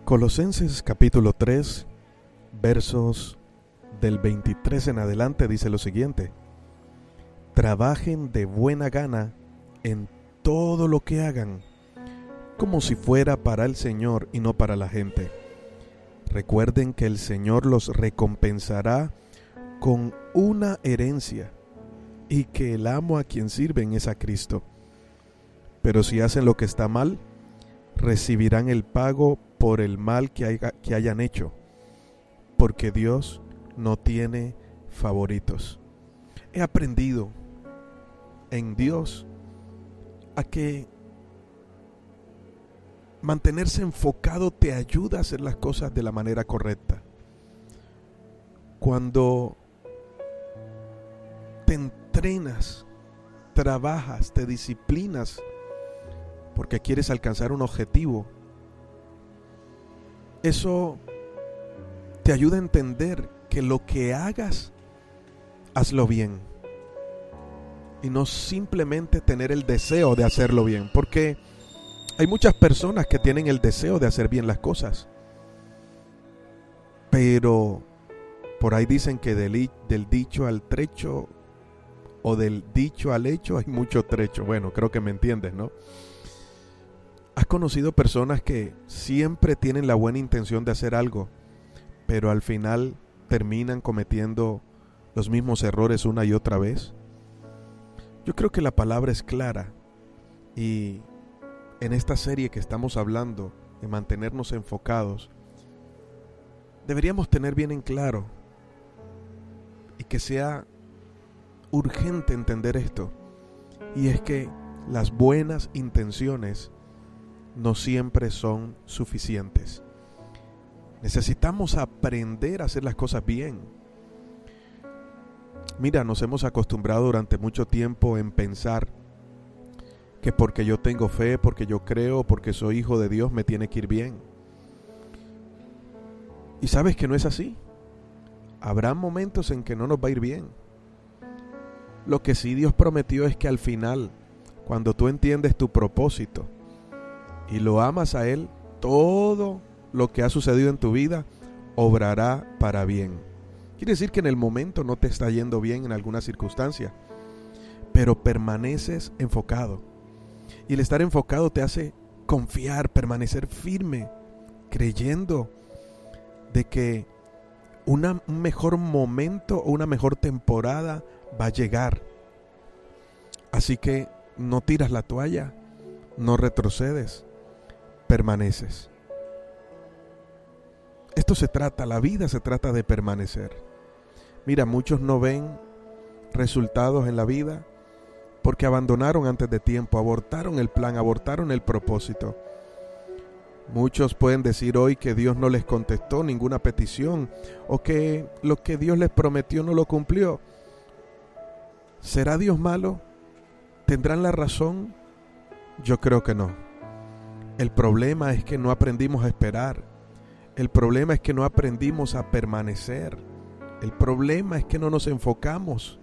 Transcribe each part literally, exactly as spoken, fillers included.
Colosenses capítulo tres, versos del veintitrés en adelante dice lo siguiente: trabajen de buena gana en todo lo que hagan, como si fuera para el Señor y no para la gente. Recuerden que el Señor los recompensará con una herencia y que el amo a quien sirven es a Cristo. Pero si hacen lo que está mal, recibirán el pago por el mal que, haya, que hayan hecho, porque Dios no tiene favoritos. He aprendido en Dios a que mantenerse enfocado te ayuda a hacer las cosas de la manera correcta. Cuando te entrenas, trabajas, te disciplinas porque quieres alcanzar un objetivo, eso te ayuda a entender que lo que hagas, hazlo bien. Y no simplemente tener el deseo de hacerlo bien, porque hay muchas personas que tienen el deseo de hacer bien las cosas, pero por ahí dicen que del, del dicho al trecho o del dicho al hecho hay mucho trecho. Bueno, creo que me entiendes, ¿no? ¿Has conocido personas que siempre tienen la buena intención de hacer algo, pero al final terminan cometiendo los mismos errores una y otra vez? Yo creo que la palabra es clara, y en esta serie que estamos hablando de mantenernos enfocados, deberíamos tener bien en claro y que sea urgente entender esto, y es que las buenas intenciones no siempre son suficientes. Necesitamos aprender a hacer las cosas bien. Mira, nos hemos acostumbrado durante mucho tiempo en pensar que porque yo tengo fe, porque yo creo, porque soy hijo de Dios, me tiene que ir bien. Y sabes que no es así. Habrá momentos en que no nos va a ir bien. Lo que sí Dios prometió es que al final, cuando tú entiendes tu propósito y lo amas a Él, todo lo que ha sucedido en tu vida obrará para bien. Quiere decir que en el momento no te está yendo bien en alguna circunstancia, pero permaneces enfocado. Y el estar enfocado te hace confiar, permanecer firme, creyendo de que una, un mejor momento o una mejor temporada va a llegar. Así que no tiras la toalla, no retrocedes, permaneces. Esto se trata, la vida se trata de permanecer. Mira, muchos no ven resultados en la vida porque abandonaron antes de tiempo, abortaron el plan, abortaron el propósito. Muchos pueden decir hoy que Dios no les contestó ninguna petición, o que lo que Dios les prometió no lo cumplió. ¿Será Dios malo? ¿Tendrán la razón? Yo creo que no. El problema es que no aprendimos a esperar. El problema es que no aprendimos a permanecer. El problema es que no nos enfocamos.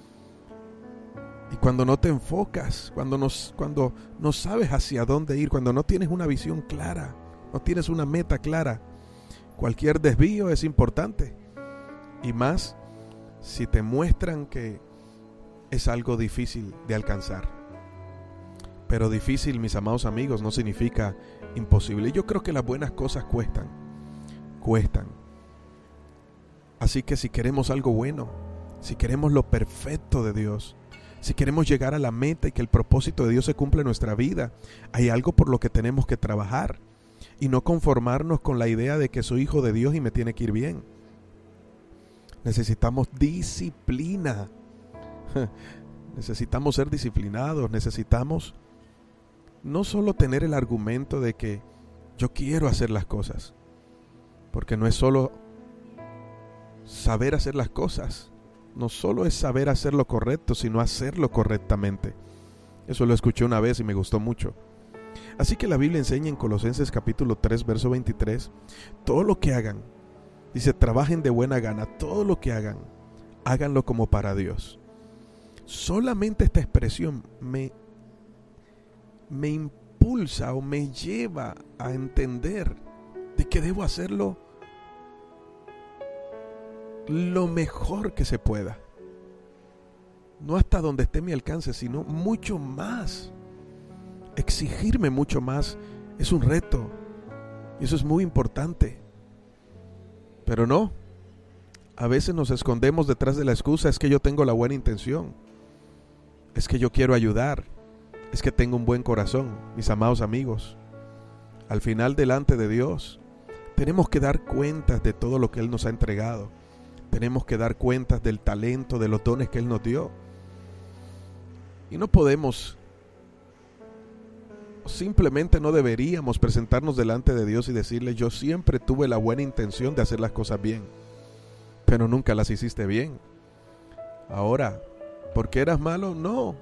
Y cuando no te enfocas, cuando, nos, cuando no sabes hacia dónde ir, cuando no tienes una visión clara, no tienes una meta clara, cualquier desvío es importante. Y más si te muestran que es algo difícil de alcanzar. Pero difícil, mis amados amigos, no significa imposible. Yo creo que las buenas cosas cuestan, cuestan. Así que si queremos algo bueno, si queremos lo perfecto de Dios, si queremos llegar a la meta y que el propósito de Dios se cumpla en nuestra vida, hay algo por lo que tenemos que trabajar y no conformarnos con la idea de que soy hijo de Dios y me tiene que ir bien. Necesitamos disciplina. Necesitamos ser disciplinados, necesitamos no solo tener el argumento de que yo quiero hacer las cosas, porque no es solo saber hacer las cosas, no solo es saber hacer lo correcto, sino hacerlo correctamente. Eso lo escuché una vez y me gustó mucho. Así que la Biblia enseña en Colosenses capítulo tres, verso veintitrés, todo lo que hagan, dice, trabajen de buena gana, todo lo que hagan, háganlo como para Dios. Solamente esta expresión me, me impulsa o me lleva a entender de que debo hacerlo lo mejor que se pueda. No hasta donde esté mi alcance, sino mucho más. Exigirme mucho más es un reto. Y eso es muy importante. Pero no. A veces nos escondemos detrás de la excusa: es que yo tengo la buena intención. Es que yo quiero ayudar. Es que tengo un buen corazón. Mis amados amigos, al final, delante de Dios, tenemos que dar cuentas de todo lo que Él nos ha entregado. Tenemos que dar cuentas del talento, de los dones que Él nos dio. Y no podemos, simplemente no deberíamos presentarnos delante de Dios y decirle: yo siempre tuve la buena intención de hacer las cosas bien, pero nunca las hiciste bien. Ahora, ¿por qué eras malo? No.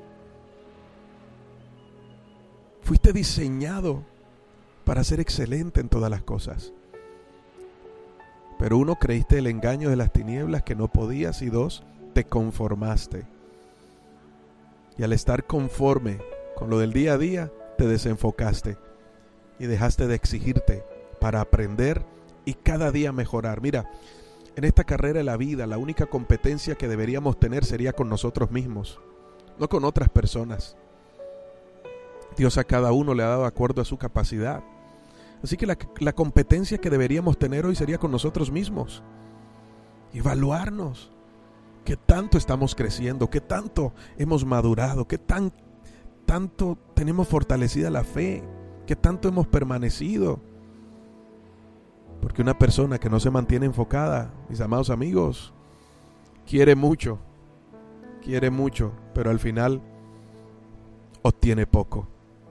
Fuiste diseñado para ser excelente en todas las cosas. Pero uno, creíste el engaño de las tinieblas, que no podías, y dos, te conformaste. Y al estar conforme con lo del día a día, te desenfocaste y dejaste de exigirte para aprender y cada día mejorar. Mira, en esta carrera de la vida, la única competencia que deberíamos tener sería con nosotros mismos, no con otras personas. Dios a cada uno le ha dado de acuerdo a su capacidad. Así que la, la competencia que deberíamos tener hoy sería con nosotros mismos. Evaluarnos. ¿Qué tanto estamos creciendo? ¿Qué tanto hemos madurado? ¿Qué tan, tanto tenemos fortalecida la fe? ¿Qué tanto hemos permanecido? Porque una persona que no se mantiene enfocada, mis amados amigos, quiere mucho, quiere mucho, pero al final obtiene poco.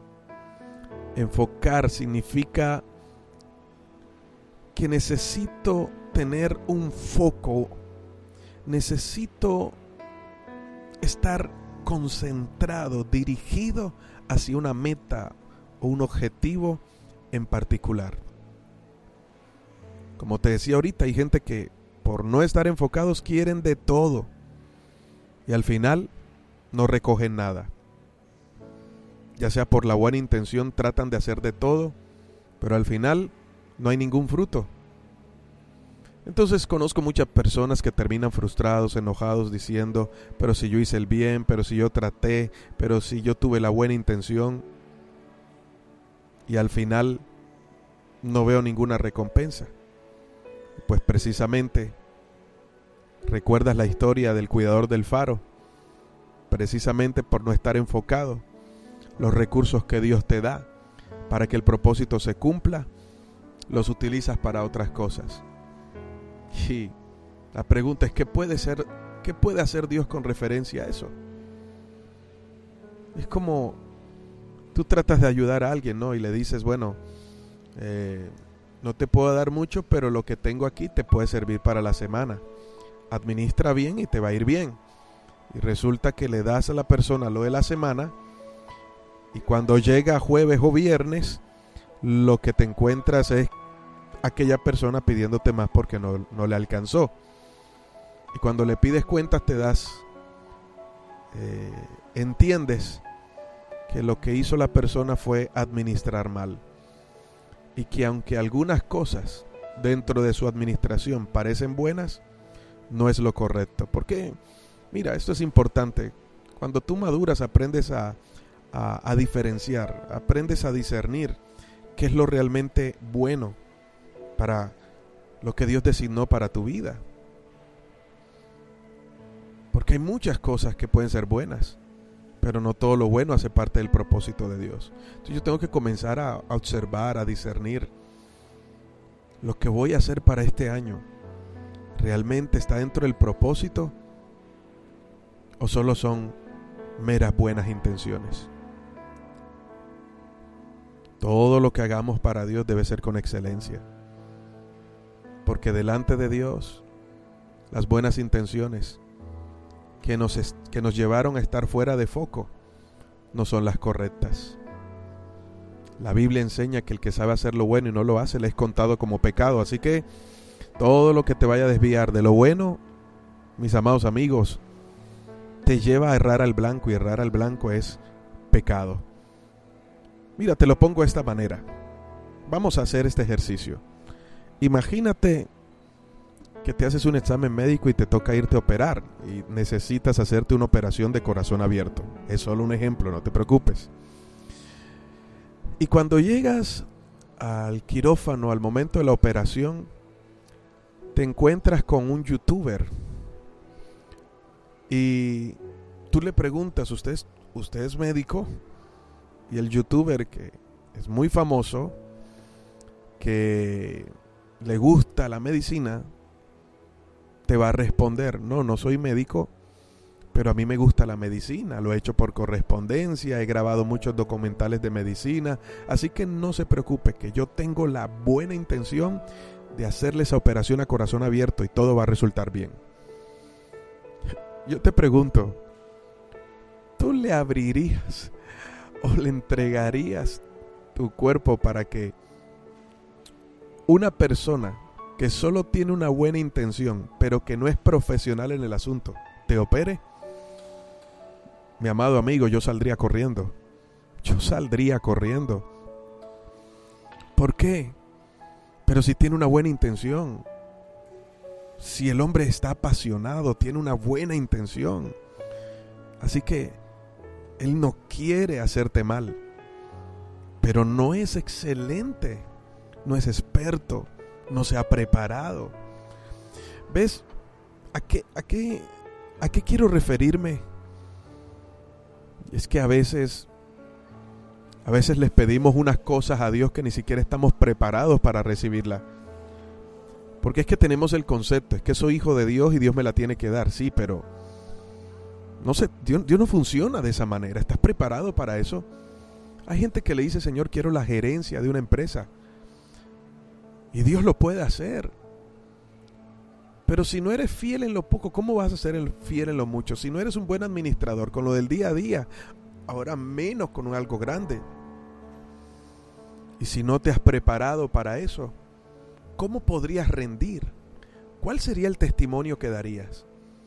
Enfocar significa que necesito tener un foco, necesito estar concentrado, dirigido hacia una meta o un objetivo en particular. Como te decía ahorita, hay gente que por no estar enfocados quieren de todo y al final no recogen nada. Ya sea por la buena intención, tratan de hacer de todo, pero al final no hay ningún fruto. Entonces conozco muchas personas que terminan frustrados, enojados, diciendo: pero si yo hice el bien, pero si yo traté, pero si yo tuve la buena intención, y al final no veo ninguna recompensa. Pues precisamente, ¿recuerdas la historia del cuidador del faro? Precisamente por no estar enfocado, los recursos que Dios te da para que el propósito se cumpla, los utilizas para otras cosas. Y la pregunta es: ¿qué puede ser, qué puede hacer Dios con referencia a eso? Es como tú tratas de ayudar a alguien, ¿no? Y le dices: bueno, eh, no te puedo dar mucho, pero lo que tengo aquí te puede servir para la semana. Administra bien y te va a ir bien. Y resulta que le das a la persona lo de la semana, y cuando llega jueves o viernes, lo que te encuentras es aquella persona pidiéndote más porque no, no le alcanzó. Y cuando le pides cuentas te das, eh, entiendes que lo que hizo la persona fue administrar mal. Y que aunque algunas cosas dentro de su administración parecen buenas, no es lo correcto. Porque, mira, esto es importante. Cuando tú maduras, aprendes a A, a diferenciar, aprendes a discernir qué es lo realmente bueno para lo que Dios designó para tu vida. Porque hay muchas cosas que pueden ser buenas, pero no todo lo bueno hace parte del propósito de Dios. Entonces yo tengo que comenzar a, a observar, a discernir lo que voy a hacer para este año. ¿Realmente está dentro del propósito o solo son meras buenas intenciones? Todo lo que hagamos para Dios debe ser con excelencia, porque delante de Dios las buenas intenciones que nos, est- que nos llevaron a estar fuera de foco no son las correctas. La Biblia enseña que el que sabe hacer lo bueno y no lo hace le es contado como pecado. Así que todo lo que te vaya a desviar de lo bueno, mis amados amigos, te lleva a errar al blanco, y errar al blanco es pecado. Mira, te lo pongo de esta manera. Vamos a hacer este ejercicio. Imagínate que te haces un examen médico y te toca irte a operar y necesitas hacerte una operación de corazón abierto. Es solo un ejemplo, no te preocupes. Y cuando llegas al quirófano, al momento de la operación, te encuentras con un youtuber y tú le preguntas, ¿usted es, usted es médico? Y el youtuber, que es muy famoso, que le gusta la medicina, te va a responder, no, no soy médico, pero a mí me gusta la medicina, lo he hecho por correspondencia, he grabado muchos documentales de medicina, así que no se preocupe, que yo tengo la buena intención de hacerle esa operación a corazón abierto y todo va a resultar bien. Yo te pregunto, ¿tú le abrirías o le entregarías tu cuerpo para que una persona que solo tiene una buena intención, pero que no es profesional en el asunto, te opere? Mi amado amigo, yo saldría corriendo. Yo saldría corriendo. ¿Por qué? Pero si tiene una buena intención. Si el hombre está apasionado, tiene una buena intención. Así que él no quiere hacerte mal. Pero no es excelente. No es experto. No se ha preparado. ¿Ves? ¿A qué, a qué, a qué quiero referirme? Es que a veces, a veces les pedimos unas cosas a Dios que ni siquiera estamos preparados para recibirla. Porque es que tenemos el concepto, es que soy hijo de Dios y Dios me la tiene que dar, sí, pero no sé, Dios, Dios no funciona de esa manera. ¿Estás preparado para eso? Hay gente que le dice, Señor, quiero la gerencia de una empresa. Y Dios lo puede hacer. Pero si no eres fiel en lo poco, ¿cómo vas a ser el fiel en lo mucho? Si no eres un buen administrador con lo del día a día, ahora menos con algo grande. Y si no te has preparado para eso, ¿cómo podrías rendir? ¿Cuál sería el testimonio que darías?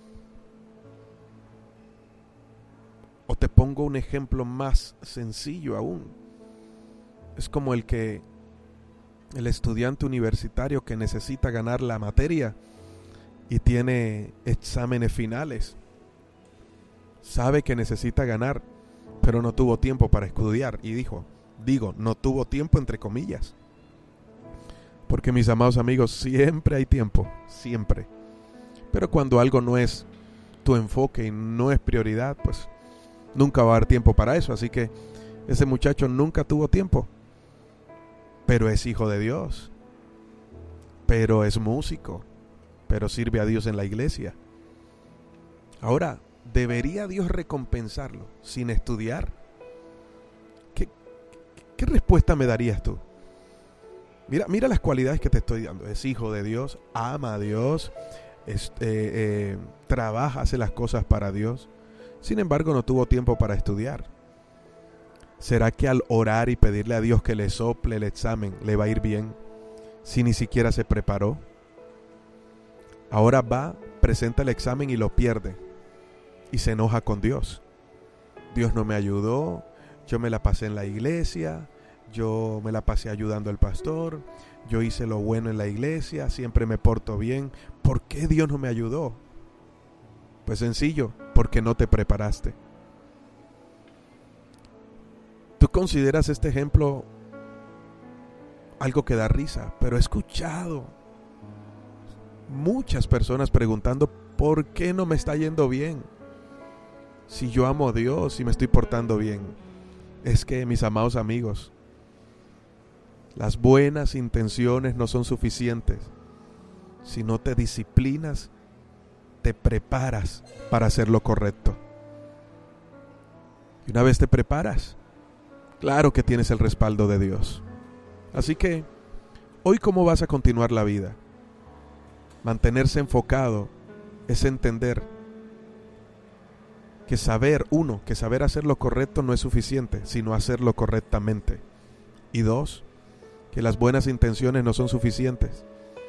O te pongo un ejemplo más sencillo aún. Es como el que el estudiante universitario que necesita ganar la materia y tiene exámenes finales. Sabe que necesita ganar, pero no tuvo tiempo para estudiar. Y dijo, digo, no tuvo tiempo entre comillas. Porque mis amados amigos, siempre hay tiempo, siempre. Pero cuando algo no es tu enfoque y no es prioridad, pues nunca va a haber tiempo para eso. Así que ese muchacho nunca tuvo tiempo. Pero es hijo de Dios. Pero es músico. Pero sirve a Dios en la iglesia. Ahora, ¿debería Dios recompensarlo sin estudiar? ¿Qué, qué respuesta me darías tú? Mira, mira las cualidades que te estoy dando. Es hijo de Dios, ama a Dios, es, eh, eh, trabaja, hace las cosas para Dios. Sin embargo, no tuvo tiempo para estudiar. ¿Será que al orar y pedirle a Dios que le sople el examen le va a ir bien si ni siquiera se preparó? Ahora va, presenta el examen y lo pierde y se enoja con Dios. Dios no me ayudó, yo me la pasé en la iglesia, yo me la pasé ayudando al pastor, yo hice lo bueno en la iglesia, siempre me porto bien. ¿Por qué Dios no me ayudó? Pues sencillo, porque no te preparaste. ¿Tú consideras este ejemplo algo que da risa? Pero he escuchado muchas personas preguntando, ¿por qué no me está yendo bien? Si yo amo a Dios y me estoy portando bien. Es que, mis amados amigos, las buenas intenciones no son suficientes. Si no te disciplinas, te preparas para hacer lo correcto. Y una vez te preparas, claro que tienes el respaldo de Dios. Así que, hoy, ¿cómo vas a continuar la vida? Mantenerse enfocado es entender que saber, uno, que saber hacer lo correcto no es suficiente, sino hacerlo correctamente. Y dos, que las buenas intenciones no son suficientes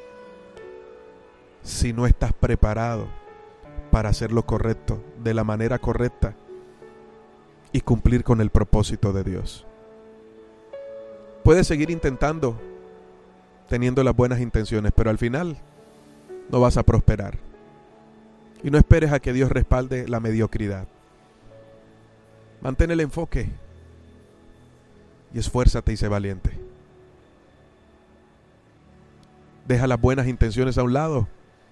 si no estás preparado para hacer lo correcto de la manera correcta y cumplir con el propósito de Dios. Puedes seguir intentando teniendo las buenas intenciones, pero al final no vas a prosperar. Y no esperes a que Dios respalde la mediocridad. Mantén el enfoque y esfuérzate y sé valiente. Deja las buenas intenciones a un lado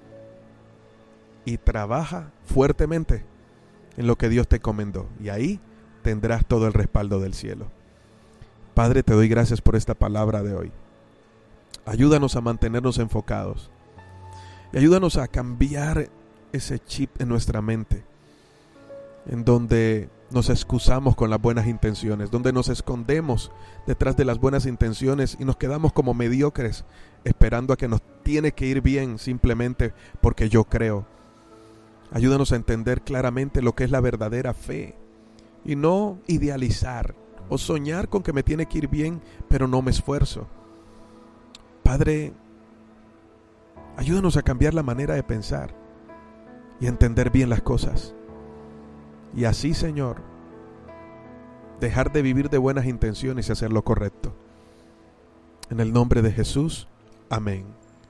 y trabaja fuertemente en lo que Dios te encomendó. Y ahí tendrás todo el respaldo del cielo. Padre, te doy gracias por esta palabra de hoy. Ayúdanos a mantenernos enfocados. Y ayúdanos a cambiar ese chip en nuestra mente, en donde nos excusamos con las buenas intenciones, donde nos escondemos detrás de las buenas intenciones y nos quedamos como mediocres, esperando a que nos tiene que ir bien simplemente porque yo creo. Ayúdanos a entender claramente lo que es la verdadera fe y no idealizar o soñar con que me tiene que ir bien, pero no me esfuerzo. Padre, ayúdanos a cambiar la manera de pensar y a entender bien las cosas. Y así, Señor, dejar de vivir de buenas intenciones y hacer lo correcto. En el nombre de Jesús, amén.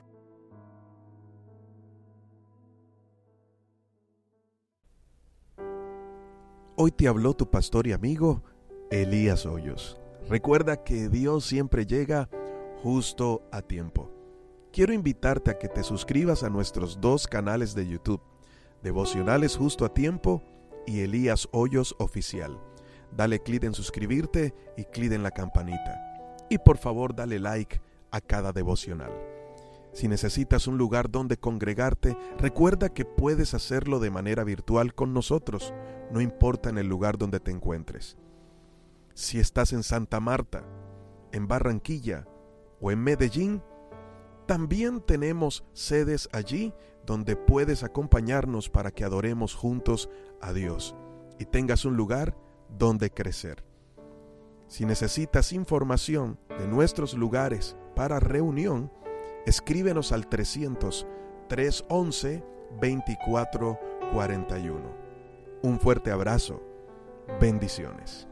Hoy te habló tu pastor y amigo, Elías Hoyos. Recuerda que Dios siempre llega justo a tiempo. Quiero invitarte a que te suscribas a nuestros dos canales de YouTube, Devocionales Justo a Tiempo y Elías Hoyos Oficial. Dale clic en suscribirte y clic en la campanita. Y por favor dale like a cada devocional. Si necesitas un lugar donde congregarte, recuerda que puedes hacerlo de manera virtual con nosotros, no importa en el lugar donde te encuentres. Si estás en Santa Marta, en Barranquilla o en Medellín, también tenemos sedes allí donde puedes acompañarnos para que adoremos juntos a Dios y tengas un lugar donde crecer. Si necesitas información de nuestros lugares para reunión, escríbenos al trescientos, trescientos once, veinticuatro cuarenta y uno. Un fuerte abrazo. Bendiciones.